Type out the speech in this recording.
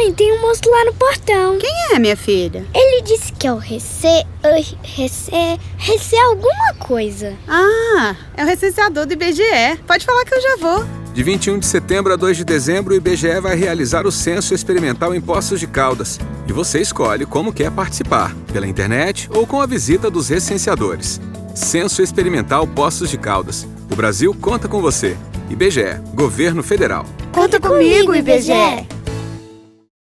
Mãe, tem um moço lá no portão. Quem é, minha filha? Ele disse que é o Recê alguma coisa. Ah, é o recenseador do IBGE. Pode falar que eu já vou. De 21 de setembro a 2 de dezembro, o IBGE vai realizar o Censo Experimental em Poços de Caldas. E você escolhe como quer participar, pela internet ou com a visita dos recenseadores. Censo Experimental Poços de Caldas. O Brasil conta com você. IBGE, Governo Federal. Conta comigo, IBGE.